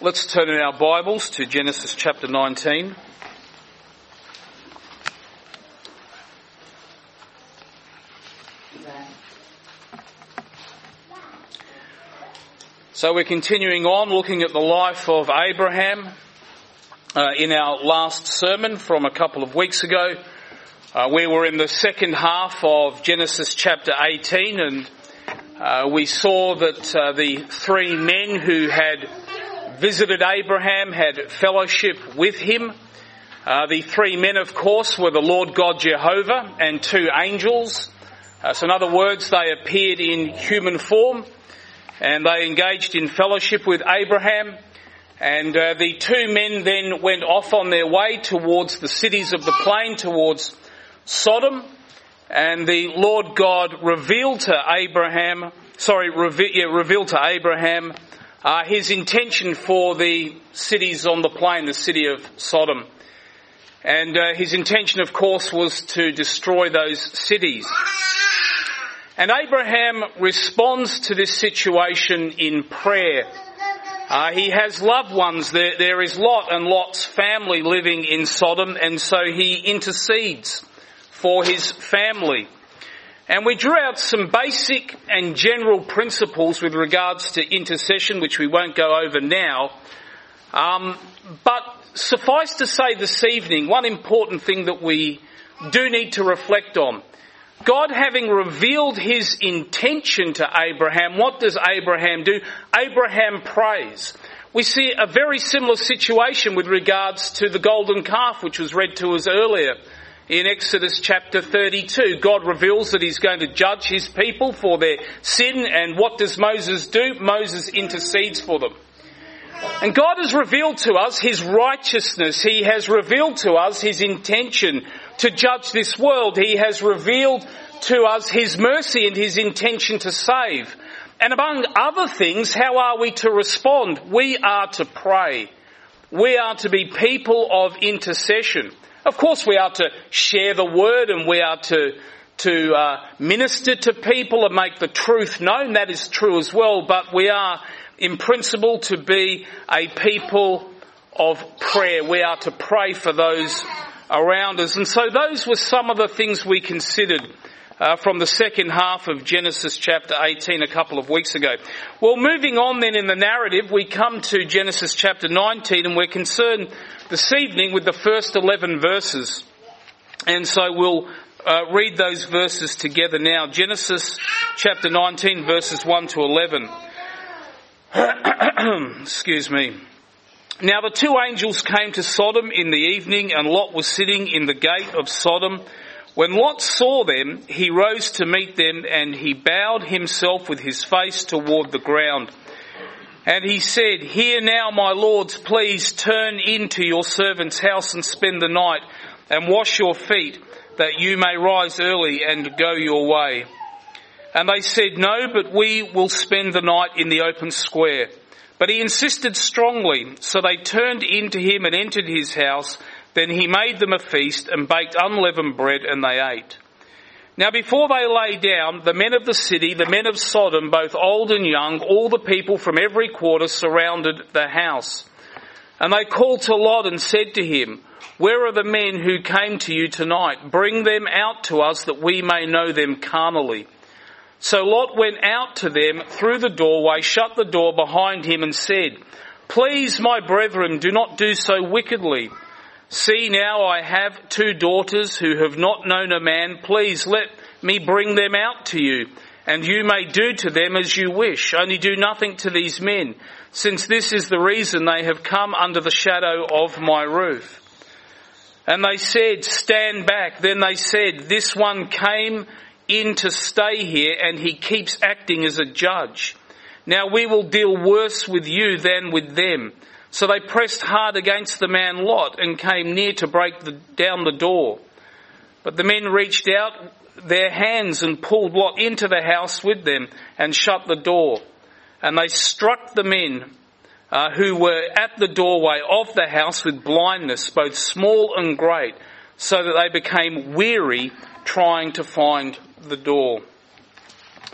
Let's turn in our Bibles to Genesis chapter 19. So we're continuing on looking at the life of Abraham. In our last sermon from a couple of weeks ago, we were in the second half of Genesis chapter 18, and we saw that the three men who had visited Abraham had fellowship with him. The three men, of course, were the Lord God Jehovah and two angels. So in other words, they appeared in human form and they engaged in fellowship with Abraham. And the two men then went off on their way towards the cities of the plain, towards Sodom. And the Lord God revealed to Abraham his intention for the cities on the plain, the city of Sodom. And his intention, of course, was to destroy those cities. And Abraham responds to this situation in prayer. He has loved ones. There is Lot and Lot's family living in Sodom, and so he intercedes for his family. And we drew out some basic and general principles with regards to intercession, which we won't go over now. But suffice to say this evening, one important thing that we do need to reflect on. God having revealed his intention to Abraham, what does Abraham do? Abraham prays. We see a very similar situation with regards to the golden calf, which was read to us earlier. In Exodus chapter 32, God reveals that he's going to judge his people for their sin, and what does Moses do? Moses intercedes for them. And God has revealed to us his righteousness. He has revealed to us his intention to judge this world. He has revealed to us his mercy and his intention to save. And among other things, how are we to respond? We are to pray. We are to be people of intercession. Of course, we are to share the word, and we are to minister to people and make the truth known. That is true as well. But we are, in principle, to be a people of prayer. We are to pray for those around us. And so those were some of the things we considered from the second half of Genesis chapter 18 a couple of weeks ago. Well, moving on then in the narrative, we come to Genesis chapter 19, and we're concerned this evening with the first 11 verses. And so we'll read those verses together now. Genesis chapter 19, verses 1 to 11. Excuse me. Now the two angels came to Sodom in the evening, and Lot was sitting in the gate of Sodom. When Lot saw them, he rose to meet them, and he bowed himself with his face toward the ground. And he said, "Hear now, my lords, please turn into your servant's house and spend the night, and wash your feet, that you may rise early and go your way." And they said, "No, but we will spend the night in the open square." But he insisted strongly, so they turned into him and entered his house. Then he made them a feast and baked unleavened bread, and they ate. Now before they lay down, the men of the city, the men of Sodom, both old and young, all the people from every quarter surrounded the house. And they called to Lot and said to him, "Where are the men who came to you tonight? Bring them out to us that we may know them carnally." So Lot went out to them through the doorway, shut the door behind him, and said, "Please, my brethren, do not do so wickedly. See now, I have two daughters who have not known a man. Please let me bring them out to you, and you may do to them as you wish. Only do nothing to these men, since this is the reason they have come under the shadow of my roof." And they said, "Stand back." Then they said, "This one came in to stay here, and he keeps acting as a judge. Now we will deal worse with you than with them." So they pressed hard against the man Lot and came near to break down the door. But the men reached out their hands and pulled Lot into the house with them and shut the door. And they struck the men who were at the doorway of the house with blindness, both small and great, so that they became weary trying to find the door.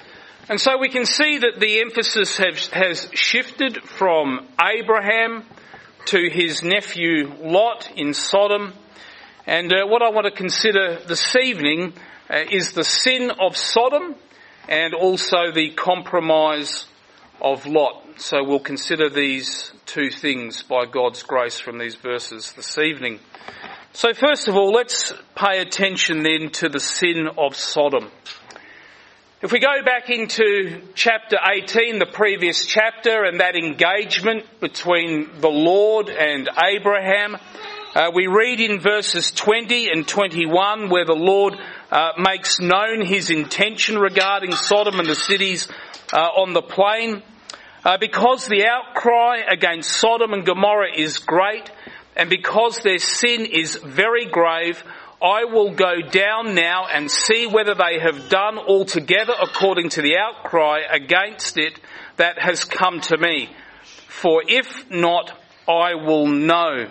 And so we can see that the emphasis has shifted from Abraham to his nephew Lot in Sodom. And what I want to consider this evening is the sin of Sodom and also the compromise of Lot. So we'll consider these two things by God's grace from these verses this evening. So first of all, let's pay attention then to the sin of Sodom. If we go back into chapter 18, the previous chapter, and that engagement between the Lord and Abraham, we read in verses 20 and 21 where the Lord makes known his intention regarding Sodom and the cities on the plain. Because the outcry against Sodom and Gomorrah is great, and because their sin is very grave, I will go down now and see whether they have done altogether according to the outcry against it that has come to me. For if not, I will know.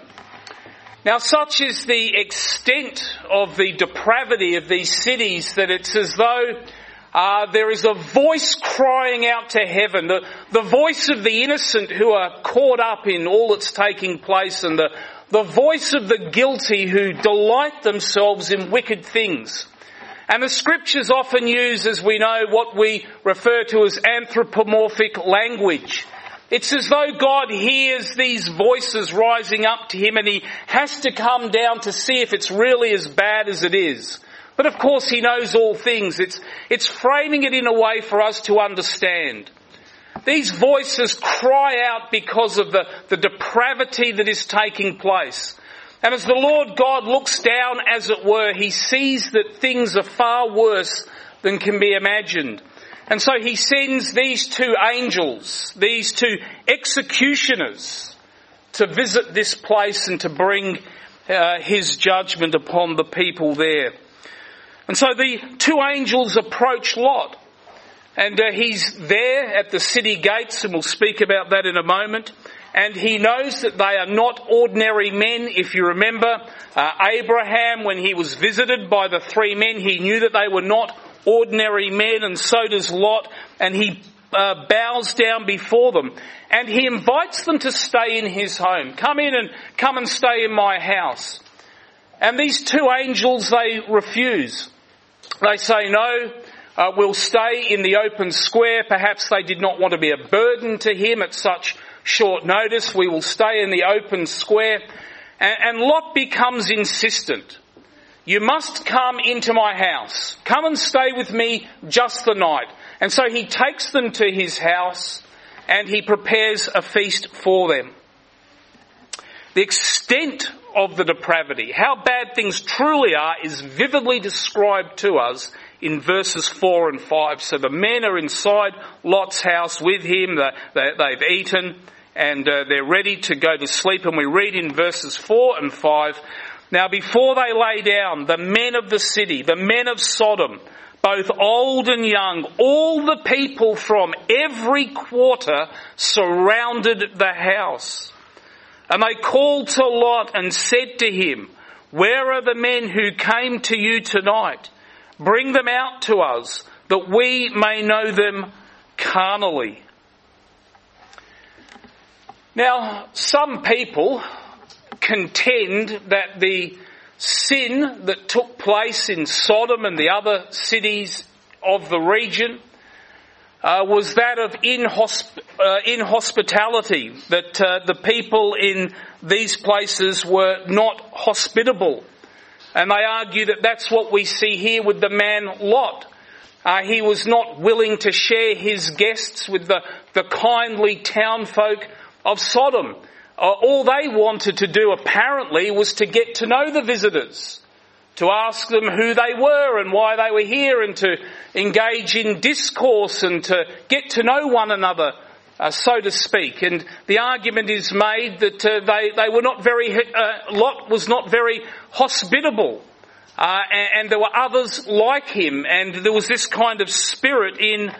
Now, such is the extent of the depravity of these cities that it's as though there is a voice crying out to heaven, the voice of the innocent who are caught up in all that's taking place, and the voice of the guilty who delight themselves in wicked things. And the scriptures often use, as we know, what we refer to as anthropomorphic language. It's as though God hears these voices rising up to him and he has to come down to see if it's really as bad as it is. But of course he knows all things. It's framing it in a way for us to understand. These voices cry out because of the depravity that is taking place. And as the Lord God looks down, as it were, he sees that things are far worse than can be imagined. And so he sends these two angels, these two executioners, to visit this place and to bring his judgment upon the people there. And so the two angels approach Lot. And he's there at the city gates, and we'll speak about that in a moment. And he knows that they are not ordinary men. If you remember, Abraham, when he was visited by the three men, he knew that they were not ordinary men, and so does Lot. And he bows down before them. And he invites them to stay in his home. Come and stay in my house. And these two angels, they refuse. They say, no, we'll stay in the open square. Perhaps they did not want to be a burden to him at such short notice. We will stay in the open square. And Lot becomes insistent. You must come into my house. Come and stay with me just the night. And so he takes them to his house and he prepares a feast for them. The extent of the depravity, how bad things truly are, is vividly described to us in verses 4 and 5. So the men are inside Lot's house with him, they've eaten, and they're ready to go to sleep. And we read in verses 4 and 5, now before they lay down, the men of the city, the men of Sodom, both old and young, all the people from every quarter surrounded the house. And they called to Lot and said to him, where are the men who came to you tonight? Bring them out to us, that we may know them carnally. Now, some people contend that the sin that took place in Sodom and the other cities of the region was that of inhospitality, that the people in these places were not hospitable. And they argue that that's what we see here with the man Lot. He was not willing to share his guests with the kindly townfolk of Sodom. All they wanted to do apparently was to get to know the visitors, to ask them who they were and why they were here, and to engage in discourse and to get to know one another, so to speak. And the argument is made that they were not very, Lot was not very hospitable, and there were others like him, and there was this kind of spirit in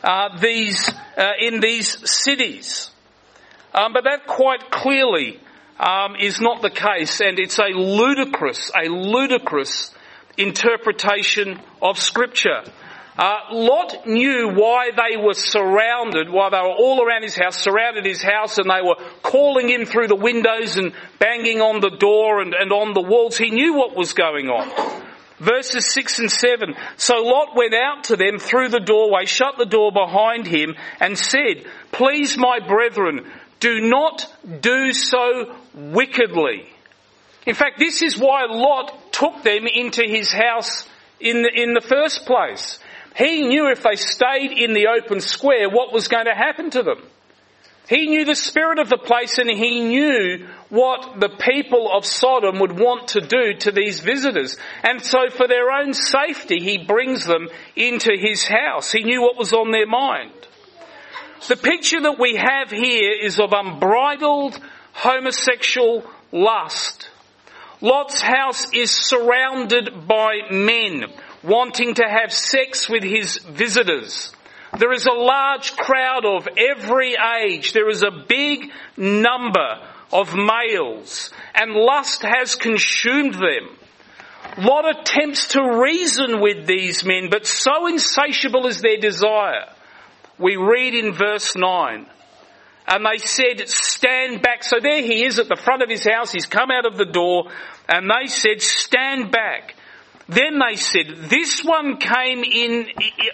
these cities. But that quite clearly is not the case, and it's a ludicrous interpretation of Scripture. Lot knew why they were surrounded, why they were all around his house, surrounded his house, and they were calling him through the windows and banging on the door and on the walls. He knew what was going on. Verses 6 and 7. So Lot went out to them through the doorway, shut the door behind him, and said, "Please, my brethren, do not do so wickedly." In fact, this is why Lot took them into his house in the first place. He knew if they stayed in the open square what was going to happen to them. He knew the spirit of the place, and he knew what the people of Sodom would want to do to these visitors. And so for their own safety, he brings them into his house. He knew what was on their mind. The picture that we have here is of unbridled homosexual lust. Lot's house is surrounded by men wanting to have sex with his visitors. There is a large crowd of every age. There is a big number of males, and lust has consumed them. Lot attempts to reason with these men, but so insatiable is their desire. We read in verse 9, and they said, "Stand back." So there he is at the front of his house. He's come out of the door, and they said, "Stand back." Then they said, this one came in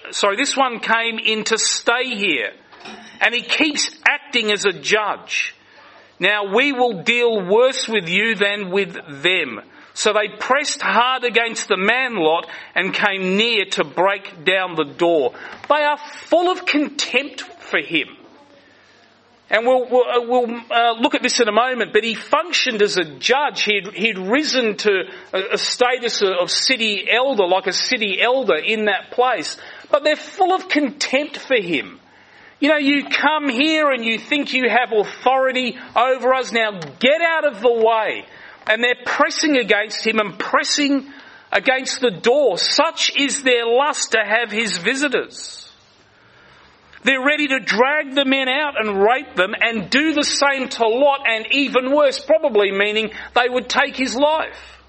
to stay here, and he keeps acting as a judge. Now we will deal worse with you than with them." So they pressed hard against the man Lot and came near to break down the door. They are full of contempt for him. And we'll look at this in a moment, but he functioned as a judge. He'd risen to a status of city elder, like a city elder in that place. But they're full of contempt for him. You know, you come here and you think you have authority over us. Now get out of the way. And they're pressing against him and pressing against the door. Such is their lust to have his visitors. They're ready to drag the men out and rape them and do the same to Lot, and even worse, probably meaning they would take his life.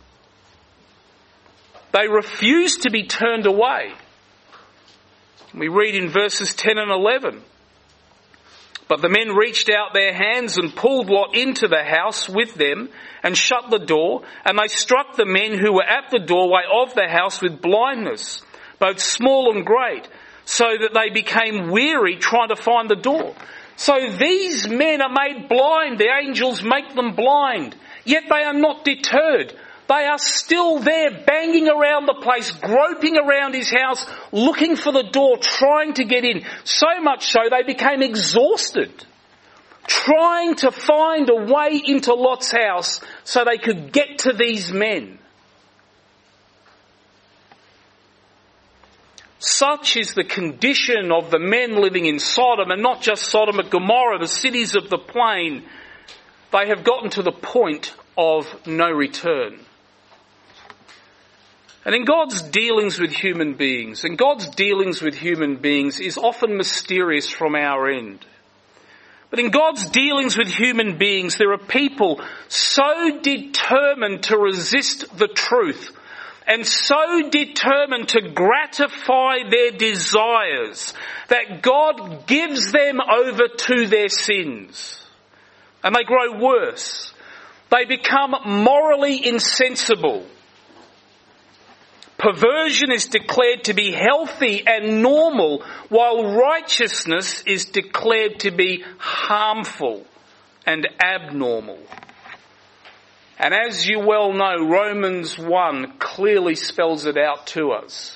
They refused to be turned away. We read in verses 10 and 11. But the men reached out their hands and pulled Lot into the house with them and shut the door, and they struck the men who were at the doorway of the house with blindness, both small and great, so that they became weary trying to find the door. So these men are made blind. The angels make them blind. Yet they are not deterred. They are still there banging around the place, groping around his house, looking for the door, trying to get in. So much so they became exhausted, trying to find a way into Lot's house so they could get to these men. Such is the condition of the men living in Sodom, and not just Sodom but Gomorrah, the cities of the plain. They have gotten to the point of no return. And in God's dealings with human beings, is often mysterious from our end. But in God's dealings with human beings, there are people so determined to resist the truth and so determined to gratify their desires that God gives them over to their sins. And they grow worse. They become morally insensible. Perversion is declared to be healthy and normal, while righteousness is declared to be harmful and abnormal. And as you well know, Romans 1 clearly spells it out to us.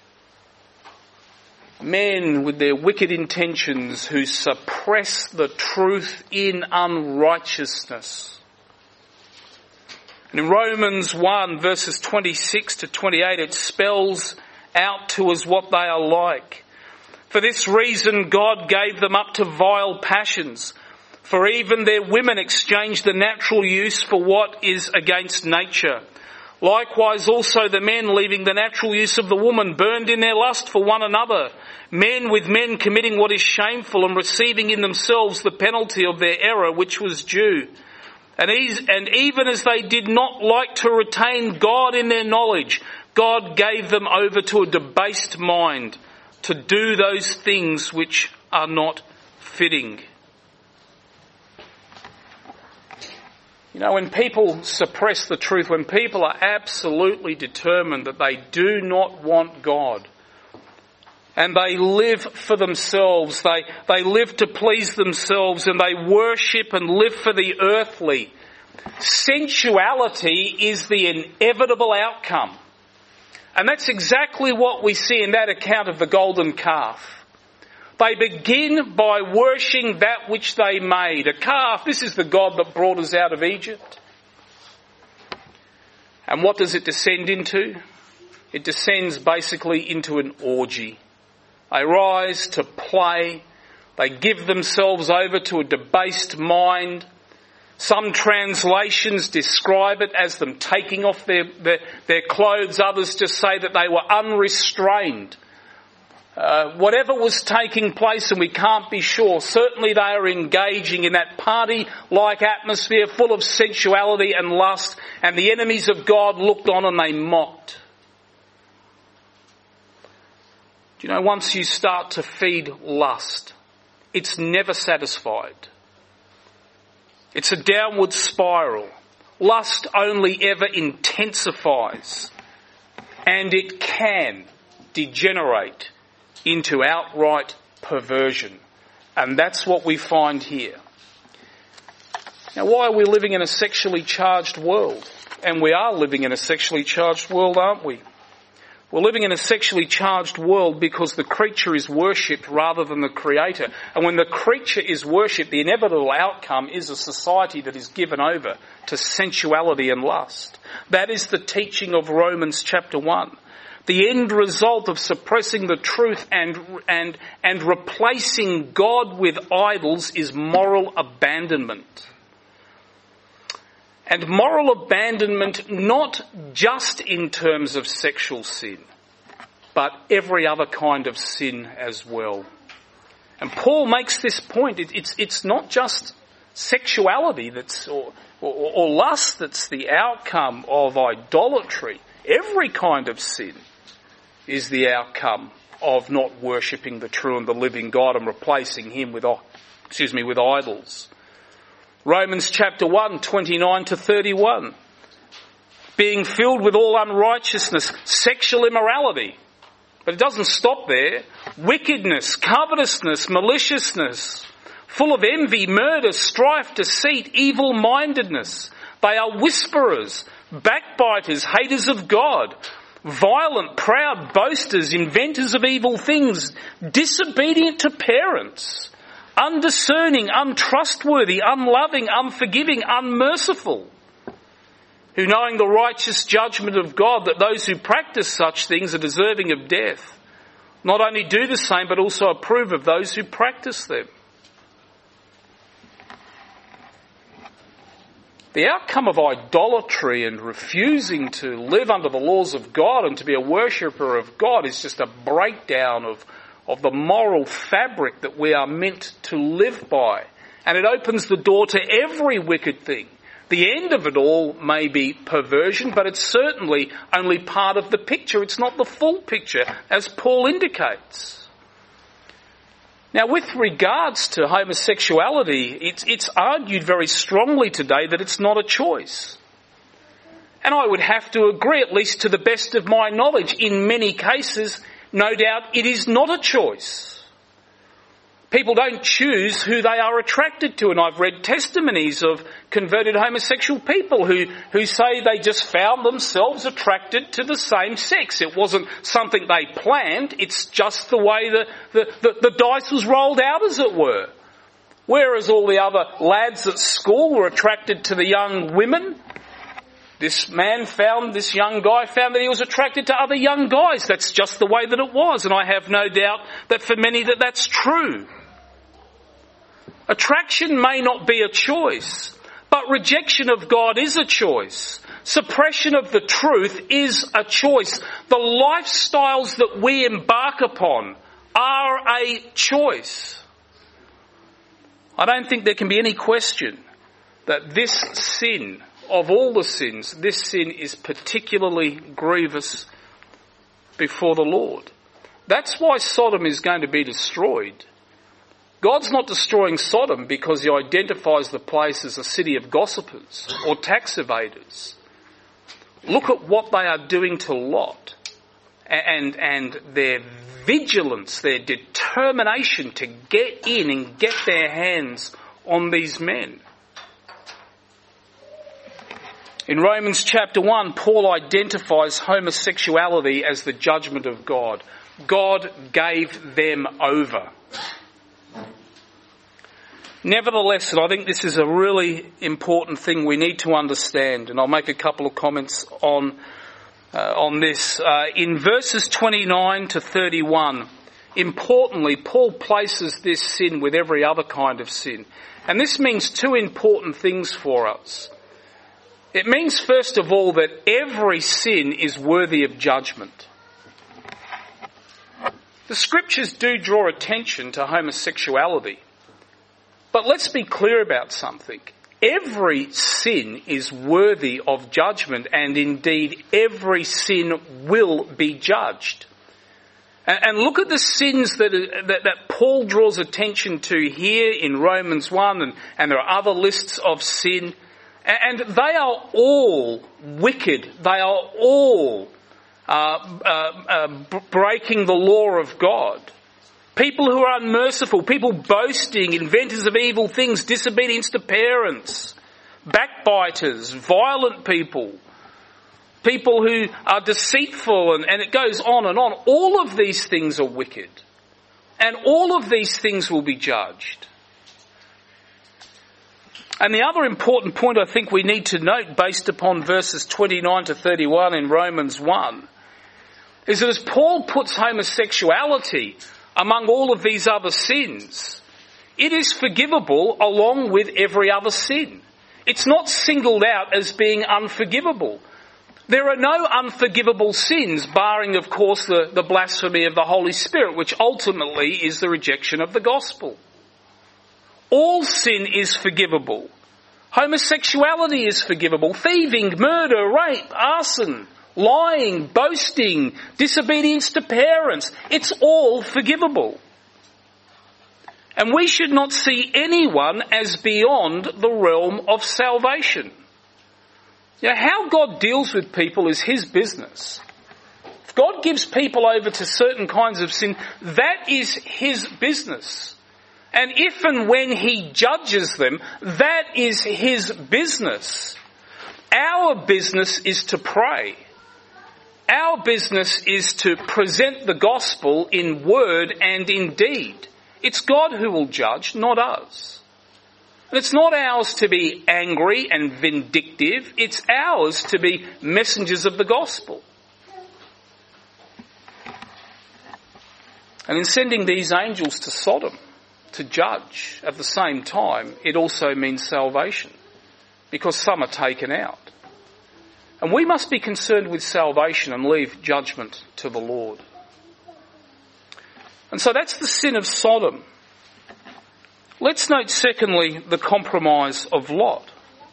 Men with their wicked intentions who suppress the truth in unrighteousness. And in Romans 1 verses 26 to 28, it spells out to us what they are like. For this reason God gave them up to vile passions. For even their women exchanged the natural use for what is against nature. Likewise also the men, leaving the natural use of the woman, burned in their lust for one another. Men with men committing what is shameful and receiving in themselves the penalty of their error which was due. And even as they did not like to retain God in their knowledge, God gave them over to a debased mind to do those things which are not fitting. You know, when people suppress the truth, when people are absolutely determined that they do not want God, and they live for themselves, they live to please themselves, and they worship and live for the earthly, sensuality is the inevitable outcome. And that's exactly what we see in that account of the golden calf. They begin by worshipping that which they made. A calf, this is the God that brought us out of Egypt. And what does it descend into? It descends basically into an orgy. They rise to play. They give themselves over to a debased mind. Some translations describe it as them taking off their clothes. Others just say that they were unrestrained. Whatever was taking place, and we can't be sure, certainly they are engaging in that party-like atmosphere full of sensuality and lust, and the enemies of God looked on and they mocked. Do you know, once you start to feed lust, it's never satisfied. It's a downward spiral. Lust only ever intensifies, and it can degenerate into outright perversion. And that's what we find here. Now, why are we living in a sexually charged world? And we are living in a sexually charged world, aren't we? We're living in a sexually charged world because the creature is worshipped rather than the creator. And when the creature is worshipped, the inevitable outcome is a society that is given over to sensuality and lust. That is the teaching of Romans chapter 1. The end result of suppressing the truth and replacing God with idols is moral abandonment. And moral abandonment not just in terms of sexual sin, but every other kind of sin as well. And Paul makes this point. It's not just sexuality or lust that's the outcome of idolatry. Every kind of sin is the outcome of not worshipping the true and the living God and replacing him with idols. Romans chapter 1, 29 to 31. Being filled with all unrighteousness, sexual immorality. But it doesn't stop there. Wickedness, covetousness, maliciousness, full of envy, murder, strife, deceit, evil-mindedness. They are whisperers, backbiters, haters of God, violent, proud, boasters, inventors of evil things, disobedient to parents, undiscerning, untrustworthy, unloving, unforgiving, unmerciful, who knowing the righteous judgment of God that those who practice such things are deserving of death, not only do the same but also approve of those who practice them. The outcome of idolatry and refusing to live under the laws of God and to be a worshipper of God is just a breakdown of the moral fabric that we are meant to live by. And it opens the door to every wicked thing. The end of it all may be perversion, but it's certainly only part of the picture. It's not the full picture, as Paul indicates. Now, with regards to homosexuality, it's argued very strongly today that it's not a choice. And I would have to agree, at least to the best of my knowledge, in many cases, no doubt it is not a choice. People don't choose who they are attracted to, and I've read testimonies of converted homosexual people who say they just found themselves attracted to the same sex. It wasn't something they planned, it's just the way the dice was rolled out, as it were. Whereas all the other lads at school were attracted to the young women, this young guy found that he was attracted to other young guys. That's just the way that it was, and I have no doubt that for many that's true. Attraction may not be a choice, but rejection of God is a choice. Suppression of the truth is a choice. The lifestyles that we embark upon are a choice. I don't think there can be any question that this sin, of all the sins, this sin is particularly grievous before the Lord. That's why Sodom is going to be destroyed. God's not destroying Sodom because he identifies the place as a city of gossipers or tax evaders. Look at what they are doing to Lot and their vigilance, their determination to get in and get their hands on these men. In Romans chapter 1, Paul identifies homosexuality as the judgment of God. God gave them over. Nevertheless, and I think this is a really important thing we need to understand, and I'll make a couple of comments on this. In verses 29 to 31, importantly, Paul places this sin with every other kind of sin. And this means two important things for us. It means, first of all, that every sin is worthy of judgment. The scriptures do draw attention to homosexuality. But let's be clear about something. Every sin is worthy of judgment, and indeed every sin will be judged. And look at the sins that Paul draws attention to here in Romans 1, and there are other lists of sin. And they are all wicked. They are all breaking the law of God. People who are unmerciful, people boasting, inventors of evil things, disobedience to parents, backbiters, violent people, people who are deceitful, and it goes on and on. All of these things are wicked. And all of these things will be judged. And the other important point I think we need to note based upon verses 29 to 31 in Romans 1 is that as Paul puts homosexuality among all of these other sins, it is forgivable along with every other sin. It's not singled out as being unforgivable. There are no unforgivable sins, barring, of course, the blasphemy of the Holy Spirit, which ultimately is the rejection of the gospel. All sin is forgivable. Homosexuality is forgivable. Thieving, murder, rape, arson, lying, boasting, disobedience to parents. It's all forgivable. And we should not see anyone as beyond the realm of salvation. Now, how God deals with people is his business. If God gives people over to certain kinds of sin, that is his business. And if and when he judges them, that is his business. Our business is to pray. Our business is to present the gospel in word and in deed. It's God who will judge, not us. And it's not ours to be angry and vindictive. It's ours to be messengers of the gospel. And in sending these angels to Sodom to judge at the same time, it also means salvation, because some are taken out. And we must be concerned with salvation and leave judgment to the Lord. And so that's the sin of Sodom. Let's note, secondly, the compromise of Lot.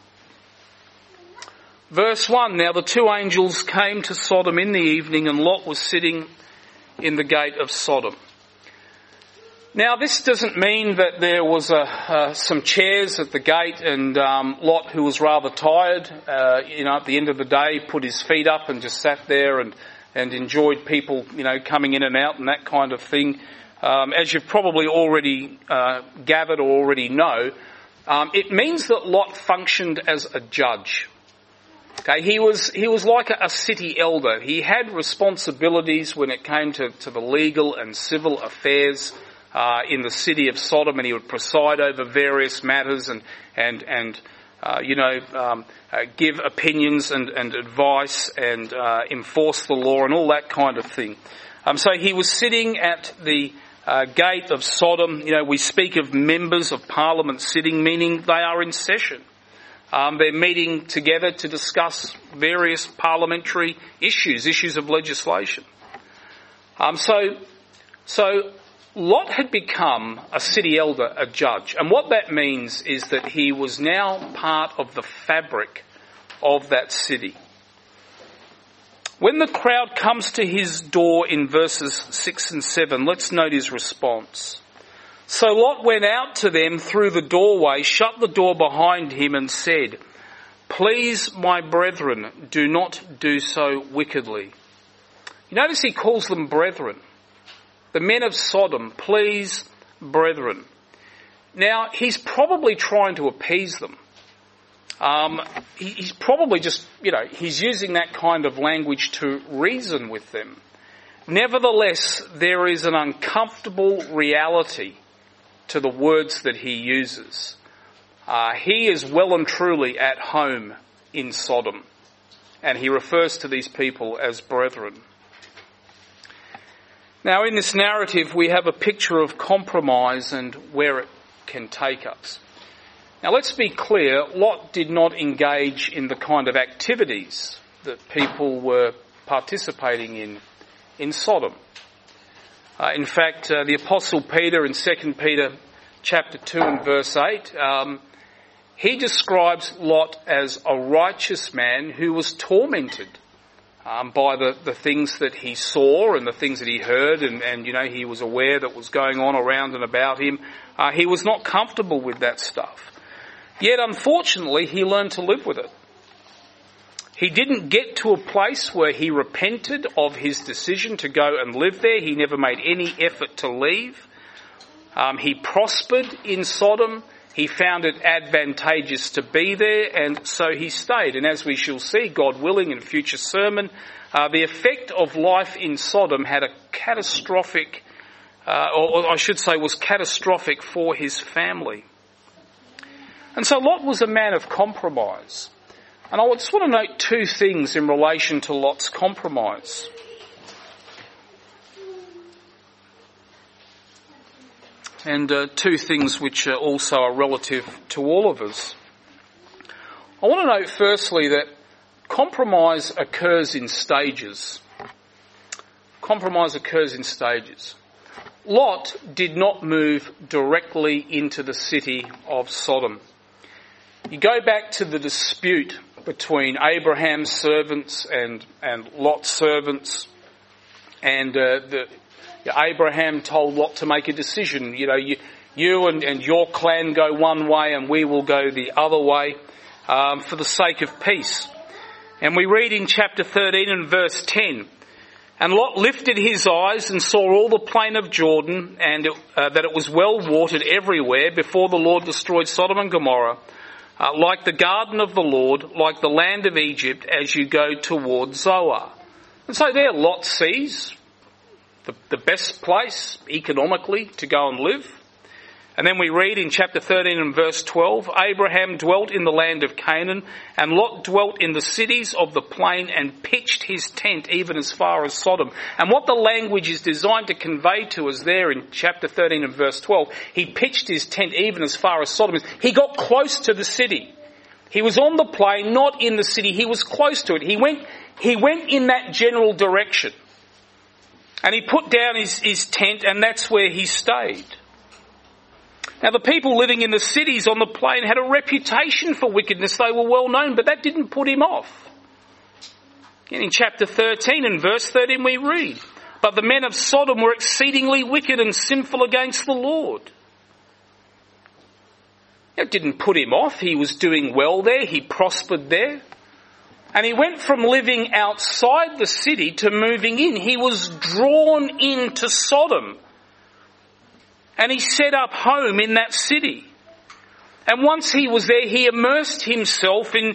Verse 1, now the two angels came to Sodom in the evening, and Lot was sitting in the gate of Sodom. Now, this doesn't mean that there was some chairs at the gate and Lot, who was rather tired, at the end of the day, put his feet up and just sat there and enjoyed people, coming in and out and that kind of thing. As you've probably already gathered or already know, it means that Lot functioned as a judge. Okay, he was like a city elder. He had responsibilities when it came to the legal and civil affairs in the city of Sodom, and he would preside over various matters and give opinions and advice and enforce the law and all that kind of thing. So he was sitting at the gate of Sodom. We speak of members of parliament sitting, meaning they are in session. They're meeting together to discuss various parliamentary issues of legislation. So Lot had become a city elder, a judge. And what that means is that he was now part of the fabric of that city. When the crowd comes to his door in verses 6 and 7, let's note his response. So Lot went out to them through the doorway, shut the door behind him and said, "Please, my brethren, do not do so wickedly." You notice he calls them brethren. The men of Sodom, please, brethren. Now, he's probably trying to appease them. He's probably just, he's using that kind of language to reason with them. Nevertheless, there is an uncomfortable reality to the words that he uses. He is well and truly at home in Sodom, and he refers to these people as brethren. Now, in this narrative, we have a picture of compromise and where it can take us. Now, let's be clear, Lot did not engage in the kind of activities that people were participating in Sodom. In fact, the Apostle Peter in 2 Peter chapter 2 and verse 8, he describes Lot as a righteous man who was tormented by the things that he saw and the things that he heard, and he was aware that was going on around and about him. He was not comfortable with that stuff. Yet, unfortunately, he learned to live with it. He didn't get to a place where he repented of his decision to go and live there. He never made any effort to leave. He prospered in Sodom. He found it advantageous to be there, and so he stayed. And as we shall see, God willing, in a future sermon, the effect of life in Sodom had a catastrophic, or I should say was catastrophic for his family. And so Lot was a man of compromise. And I just want to note two things in relation to Lot's compromise. And two things which also are relative to all of us. I want to note firstly that compromise occurs in stages. Compromise occurs in stages. Lot did not move directly into the city of Sodom. You go back to the dispute between Abraham's servants and Lot's servants, and Abraham told Lot to make a decision. You and your clan go one way and we will go the other way for the sake of peace. And we read in chapter 13 and verse 10, "And Lot lifted his eyes and saw all the plain of Jordan, and that it was well watered everywhere before the Lord destroyed Sodom and Gomorrah, like the garden of the Lord, like the land of Egypt, as you go toward Zoar." And so there Lot sees the best place economically to go and live. And then we read in chapter 13 and verse 12, "Abraham dwelt in the land of Canaan, and Lot dwelt in the cities of the plain and pitched his tent even as far as Sodom." And what the language is designed to convey to us there in chapter 13 and verse 12, he pitched his tent even as far as Sodom. He got close to the city. He was on the plain, not in the city. He was close to it. He went in that general direction. And he put down his tent, and that's where he stayed. Now, the people living in the cities on the plain had a reputation for wickedness. They were well known, but that didn't put him off. And in chapter 13 and verse 13 we read, "But the men of Sodom were exceedingly wicked and sinful against the Lord." It didn't put him off. He was doing well there. He prospered there. And he went from living outside the city to moving in. He was drawn into Sodom. And he set up home in that city. And once he was there, he immersed himself in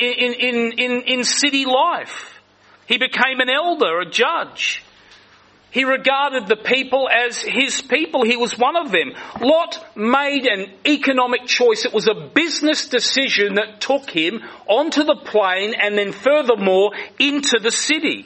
city life. He became an elder, a judge. He regarded the people as his people. He was one of them. Lot made an economic choice. It was a business decision that took him onto the plain and then furthermore into the city.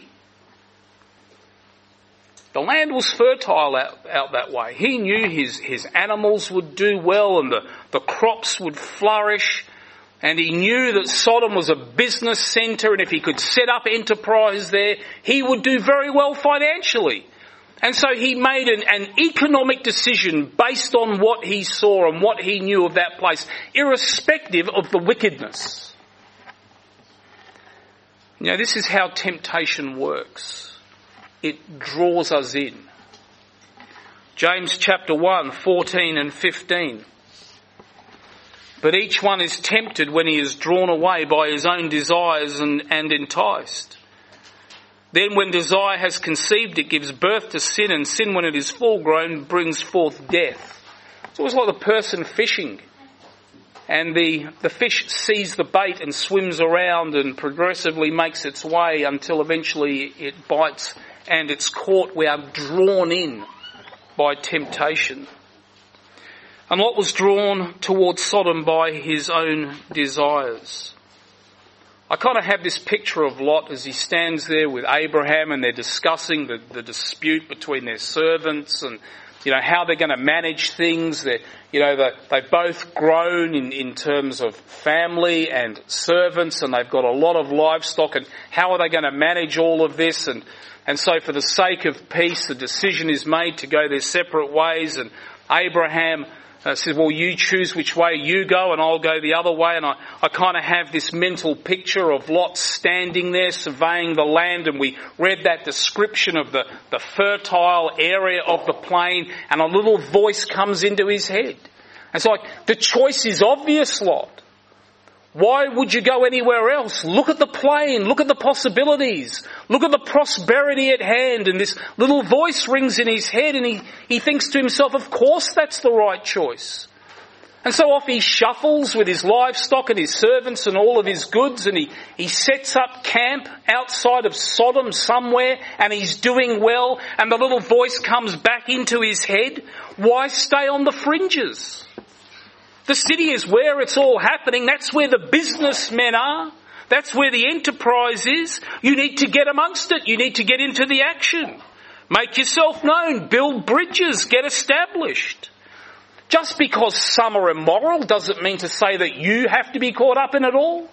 The land was fertile out that way. He knew his animals would do well and the crops would flourish. And he knew that Sodom was a business centre, and if he could set up enterprise there, he would do very well financially. And so he made an economic decision based on what he saw and what he knew of that place, irrespective of the wickedness. You know, this is how temptation works. It draws us in. James chapter 1, 14 and 15. But each one is tempted when he is drawn away by his own desires and enticed. Then when desire has conceived, it gives birth to sin, and sin, when it is full grown, brings forth death. It's always like the person fishing. And the fish sees the bait and swims around and progressively makes its way until eventually it bites and it's caught. We are drawn in by temptation. And Lot was drawn towards Sodom by his own desires. I kind of have this picture of Lot as he stands there with Abraham and they're discussing the dispute between their servants and, you know, how they're going to manage things. They've both grown in terms of family and servants, and they've got a lot of livestock, and how are they going to manage all of this? And so for the sake of peace, the decision is made to go their separate ways, and Abraham says, well, you choose which way you go and I'll go the other way. And I kind of have this mental picture of Lot standing there surveying the land, and we read that description of the fertile area of the plain, and a little voice comes into his head. It's like, the choice is obvious, Lot. Why would you go anywhere else? Look at the plain, look at the possibilities, look at the prosperity at hand. And this little voice rings in his head, and he thinks to himself, of course that's the right choice. And so off he shuffles with his livestock and his servants and all of his goods, and he sets up camp outside of Sodom somewhere, and he's doing well, and the little voice comes back into his head. Why stay on the fringes? The city is where it's all happening. That's where the businessmen are. That's where the enterprise is. You need to get amongst it. You need to get into the action. Make yourself known. Build bridges. Get established. Just because some are immoral doesn't mean to say that you have to be caught up in it all.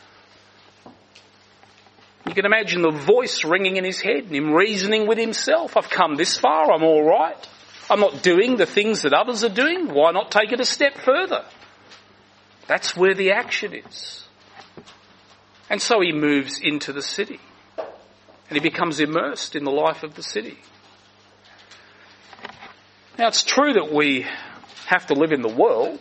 You can imagine the voice ringing in his head and him reasoning with himself. I've come this far. I'm all right. I'm not doing the things that others are doing. Why not take it a step further? That's where the action is. And so he moves into the city. And he becomes immersed in the life of the city. Now, it's true that we have to live in the world.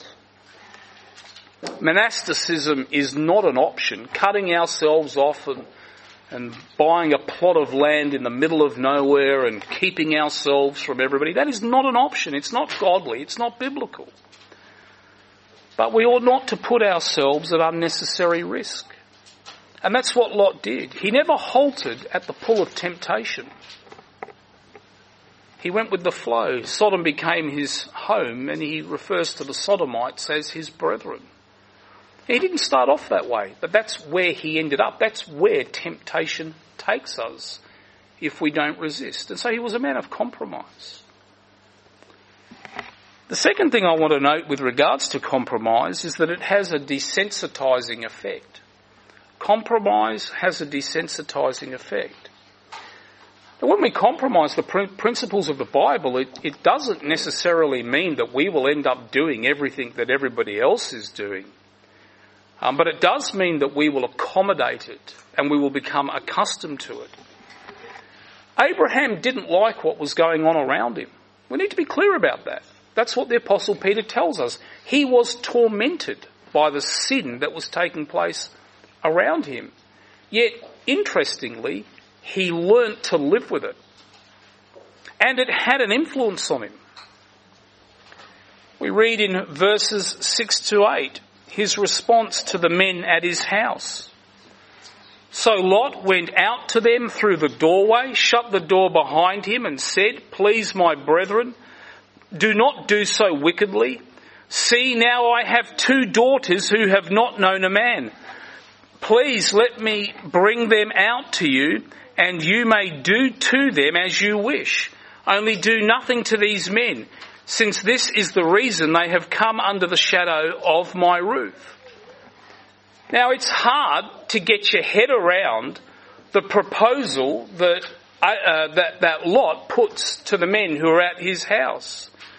Monasticism is not an option. Cutting ourselves off and buying a plot of land in the middle of nowhere and keeping ourselves from everybody, that is not an option. It's not godly. It's not biblical. But we ought not to put ourselves at unnecessary risk. And that's what Lot did. He never halted at the pull of temptation. He went with the flow. Sodom became his home, and he refers to the Sodomites as his brethren. He didn't start off that way, but that's where he ended up. That's where temptation takes us if we don't resist. And so he was a man of compromise. The second thing I want to note with regards to compromise is that it has a desensitizing effect. Compromise has a desensitizing effect. Now, when we compromise the principles of the Bible, it doesn't necessarily mean that we will end up doing everything that everybody else is doing. But it does mean that we will accommodate it and we will become accustomed to it. Abraham didn't like what was going on around him. We need to be clear about that. That's what the Apostle Peter tells us. He was tormented by the sin that was taking place around him. Yet, interestingly, he learnt to live with it. And it had an influence on him. We read in verses 6 to 8, his response to the men at his house. So Lot went out to them through the doorway, shut the door behind him, and said, "Please, my brethren, do not do so wickedly. See, now I have 2 daughters who have not known a man. Please let me bring them out to you, and you may do to them as you wish. Only do nothing to these men, since this is the reason they have come under the shadow of my roof." Now, it's hard to get your head around the proposal that Lot puts to the men who are at his house.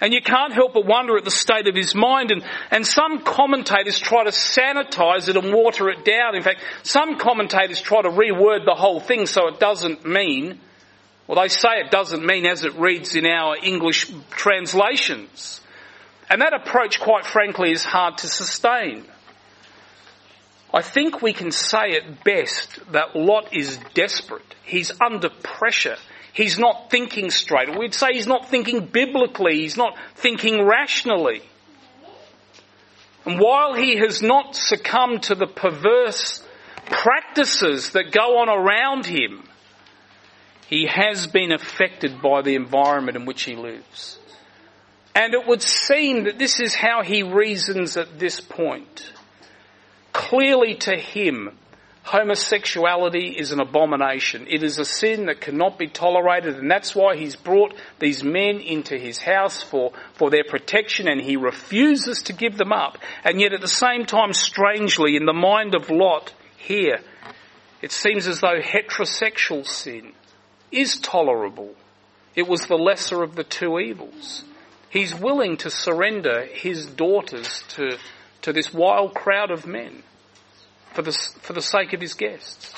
And you can't help but wonder at the state of his mind. And some commentators try to sanitize it and water it down. In fact, some commentators try to reword the whole thing so it doesn't mean, well, they say it doesn't mean as it reads in our English translations. And that approach, quite frankly, is hard to sustain. I think we can say it best that Lot is desperate. He's under pressure. He's not thinking straight. We'd say he's not thinking biblically. He's not thinking rationally. And while he has not succumbed to the perverse practices that go on around him, he has been affected by the environment in which he lives. And it would seem that this is how he reasons at this point. Clearly to him, homosexuality is an abomination. It is a sin that cannot be tolerated, and that's why he's brought these men into his house for their protection, and he refuses to give them up. And yet at the same time, strangely, in the mind of Lot here, it seems as though heterosexual sin is tolerable. It was the lesser of the two evils. He's willing to surrender his daughters to this wild crowd of men for the sake of his guests.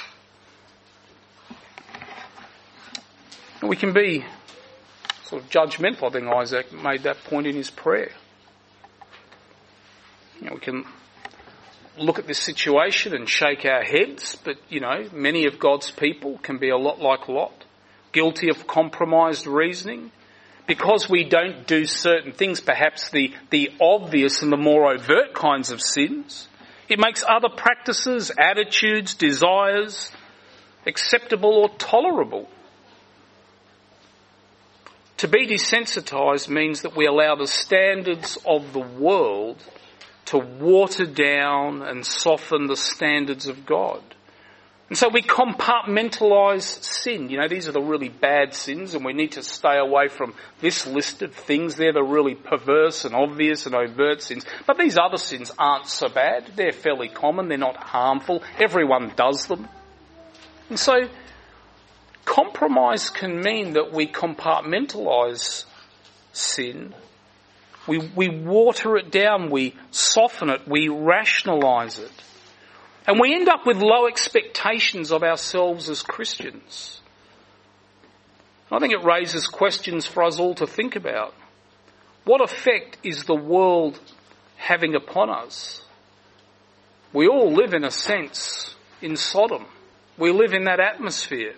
And we can be sort of judgmental. I think Isaac made that point in his prayer. We can look at this situation and shake our heads, but, many of God's people can be a lot like Lot, guilty of compromised reasoning. Because we don't do certain things, perhaps the obvious and the more overt kinds of sins, it makes other practices, attitudes, desires acceptable or tolerable. To be desensitized means that we allow the standards of the world to water down and soften the standards of God. And so we compartmentalise sin. These are the really bad sins, and we need to stay away from this list of things. They're the really perverse and obvious and overt sins. But these other sins aren't so bad. They're fairly common. They're not harmful. Everyone does them. And so compromise can mean that we compartmentalise sin. We water it down. We soften it. We rationalise it. And we end up with low expectations of ourselves as Christians. I think it raises questions for us all to think about. What effect is the world having upon us? We all live, in a sense, in Sodom. We live in that atmosphere.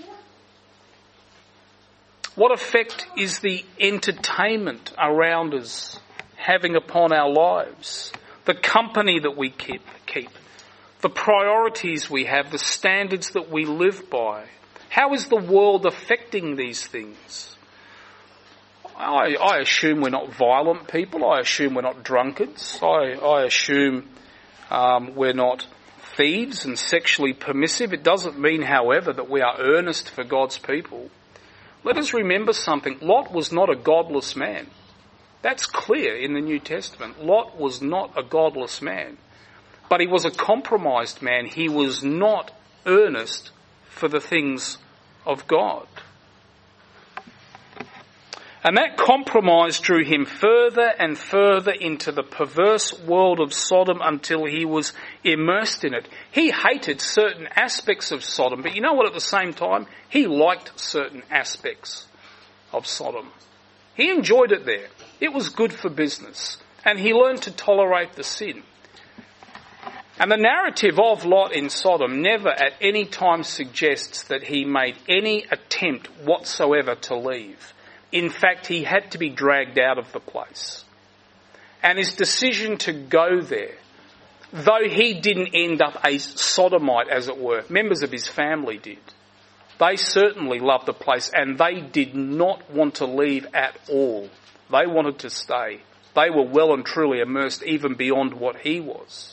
What effect is the entertainment around us having upon our lives? The company that we keep. The priorities we have, the standards that we live by. How is the world affecting these things? I assume we're not violent people. I assume we're not drunkards. I assume we're not thieves and sexually permissive. It doesn't mean, however, that we are earnest for God's people. Let us remember something. Lot was not a godless man. That's clear in the New Testament. Lot was not a godless man. But he was a compromised man. He was not earnest for the things of God. And that compromise drew him further and further into the perverse world of Sodom until he was immersed in it. He hated certain aspects of Sodom, but you know what, at the same time, he liked certain aspects of Sodom. He enjoyed it there. It was good for business. And he learned to tolerate the sin. And the narrative of Lot in Sodom never at any time suggests that he made any attempt whatsoever to leave. In fact, he had to be dragged out of the place. And his decision to go there, though he didn't end up a sodomite, as it were, members of his family did. They certainly loved the place, and they did not want to leave at all. They wanted to stay. They were well and truly immersed even beyond what he was.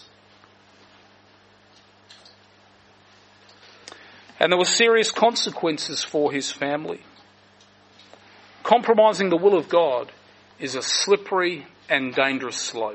And there were serious consequences for his family. Compromising the will of God is a slippery and dangerous slope.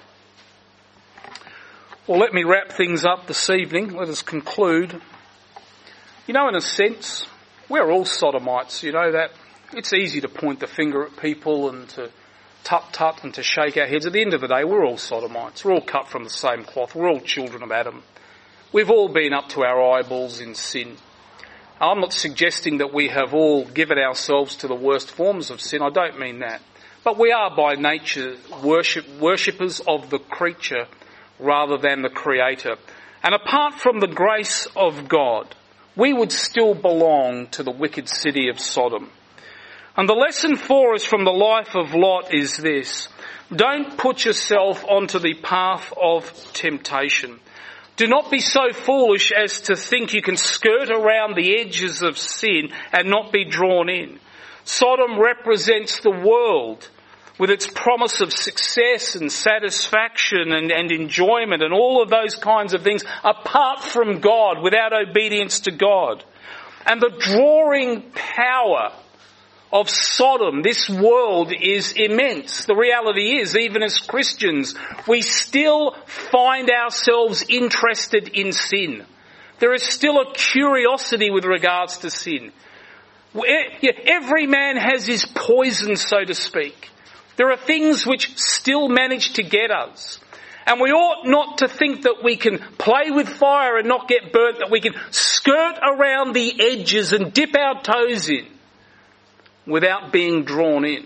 Well, let me wrap things up this evening. Let us conclude. In a sense, we're all sodomites. That it's easy to point the finger at people and to tut-tut and to shake our heads. At the end of the day, we're all sodomites. We're all cut from the same cloth. We're all children of Adam. We've all been up to our eyeballs in sin. I'm not suggesting that we have all given ourselves to the worst forms of sin. I don't mean that. But we are by nature worshippers of the creature rather than the Creator. And apart from the grace of God, we would still belong to the wicked city of Sodom. And the lesson for us from the life of Lot is this: don't put yourself onto the path of temptation. Do not be so foolish as to think you can skirt around the edges of sin and not be drawn in. Sodom represents the world with its promise of success and satisfaction and enjoyment and all of those kinds of things apart from God, without obedience to God. And the drawing power of Sodom, this world, is immense. The reality is, even as Christians, we still find ourselves interested in sin. There is still a curiosity with regards to sin. Every man has his poison, so to speak. There are things which still manage to get us. And we ought not to think that we can play with fire and not get burnt, that we can skirt around the edges and dip our toes in without being drawn in.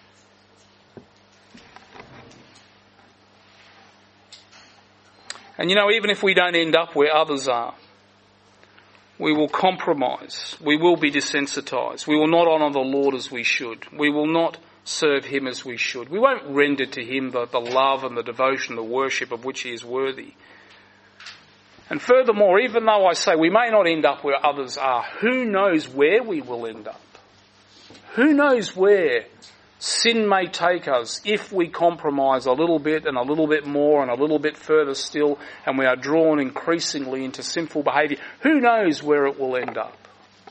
And even if we don't end up where others are, we will compromise. We will be desensitized. We will not honour the Lord as we should. We will not serve Him as we should. We won't render to Him the love and the devotion, the worship of which He is worthy. And furthermore, even though I say we may not end up where others are, who knows where we will end up? Who knows where sin may take us if we compromise a little bit and a little bit more and a little bit further still, and we are drawn increasingly into sinful behaviour. Who knows where it will end up?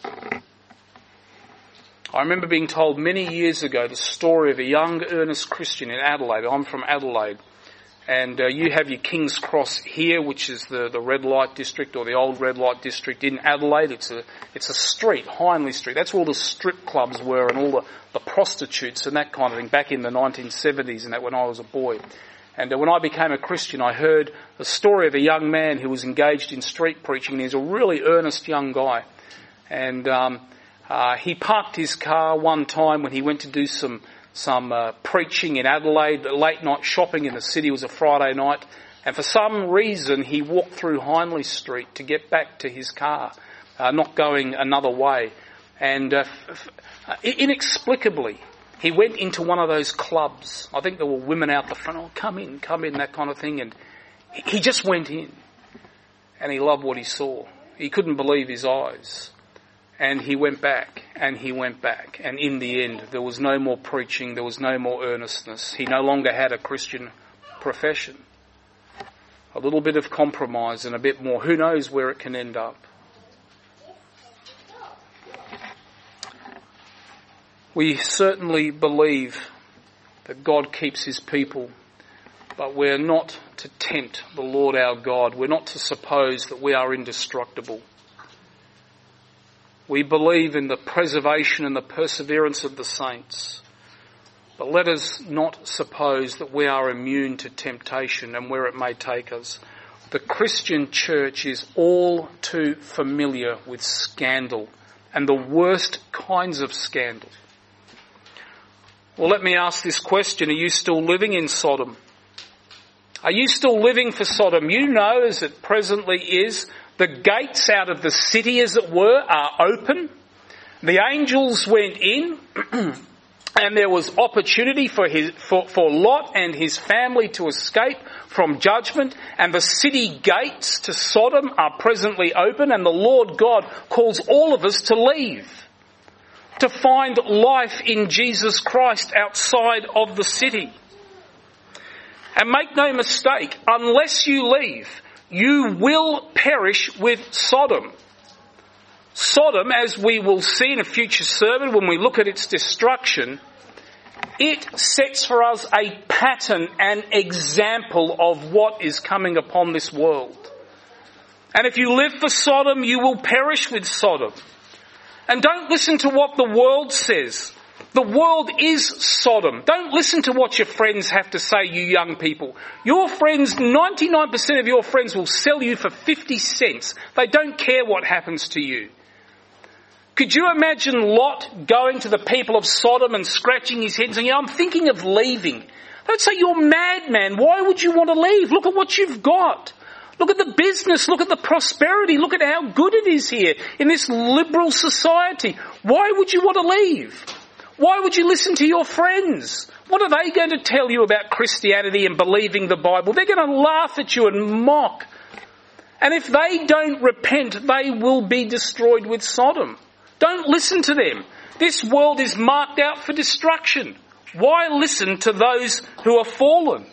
I remember being told many years ago the story of a young earnest Christian in Adelaide. I'm from Adelaide. And you have your King's Cross here, which is the red light district, or the old red light district in Adelaide. It's a street, Hindley Street. That's where all the strip clubs were and all the prostitutes and that kind of thing back in the 1970s and that, when I was a boy. And when I became a Christian, I heard the story of a young man who was engaged in street preaching. He's a really earnest young guy. And he parked his car one time when he went to do some preaching in Adelaide, late night shopping in the city. It was a Friday night, and for some reason he walked through Hindley Street to get back to his car, not going another way. And inexplicably, he went into one of those clubs. I think there were women out the front. Oh, come in, that kind of thing. And he just went in, and he loved what he saw. He couldn't believe his eyes. And he went back, and he went back. And in the end, there was no more preaching, there was no more earnestness. He no longer had a Christian profession. A little bit of compromise and a bit more. Who knows where it can end up? We certainly believe that God keeps His people, but we're not to tempt the Lord our God. We're not to suppose that we are indestructible. We believe in the preservation and the perseverance of the saints. But let us not suppose that we are immune to temptation and where it may take us. The Christian church is all too familiar with scandal, and the worst kinds of scandal. Well, let me ask this question. Are you still living in Sodom? Are you still living for Sodom? You know, as it presently is, the gates out of the city, as it were, are open. The angels went in, and there was opportunity for Lot and his family to escape from judgment. And the city gates to Sodom are presently open, and the Lord God calls all of us to leave, to find life in Jesus Christ outside of the city. And make no mistake, unless you leave, you will perish with Sodom. Sodom, as we will see in a future sermon when we look at its destruction, it sets for us a pattern, an example of what is coming upon this world. And if you live for Sodom, you will perish with Sodom. And don't listen to what the world says. The world is Sodom. Don't listen to what your friends have to say, you young people. Your friends, 99% of your friends will sell you for 50 cents. They don't care what happens to you. Could you imagine Lot going to the people of Sodom and scratching his head and saying, I'm thinking of leaving? They'd say, you're mad, man. Why would you want to leave? Look at what you've got. Look at the business. Look at the prosperity. Look at how good it is here in this liberal society. Why would you want to leave? Why would you listen to your friends? What are they going to tell you about Christianity and believing the Bible? They're going to laugh at you and mock. And if they don't repent, they will be destroyed with Sodom. Don't listen to them. This world is marked out for destruction. Why listen to those who are fallen?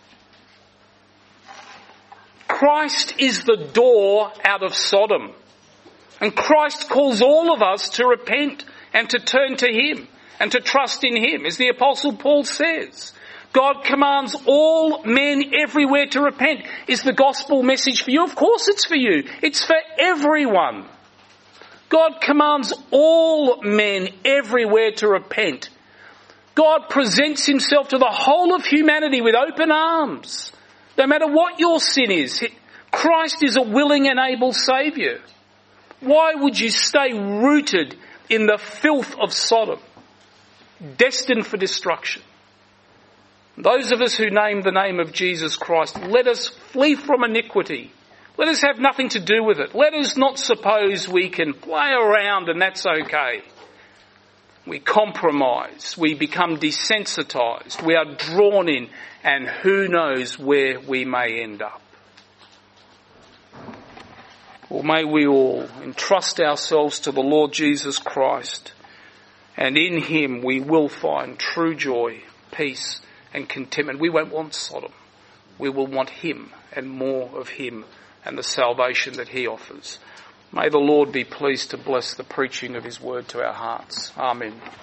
Christ is the door out of Sodom. And Christ calls all of us to repent and to turn to Him and to trust in Him. As the Apostle Paul says, God commands all men everywhere to repent. Is the gospel message for you? Of course it's for you. It's for everyone. God commands all men everywhere to repent. God presents Himself to the whole of humanity with open arms. No matter what your sin is, Christ is a willing and able Saviour. Why would you stay rooted in the filth of Sodom, destined for destruction? Those of us who name the name of Jesus Christ, let us flee from iniquity. Let us have nothing to do with it. Let us not suppose we can play around and that's okay. We compromise. We become desensitised. We are drawn in, and who knows where we may end up. Or may we all entrust ourselves to the Lord Jesus Christ, and in Him we will find true joy, peace and contentment. We won't want Sodom. We will want Him and more of Him and the salvation that He offers. May the Lord be pleased to bless the preaching of His word to our hearts. Amen.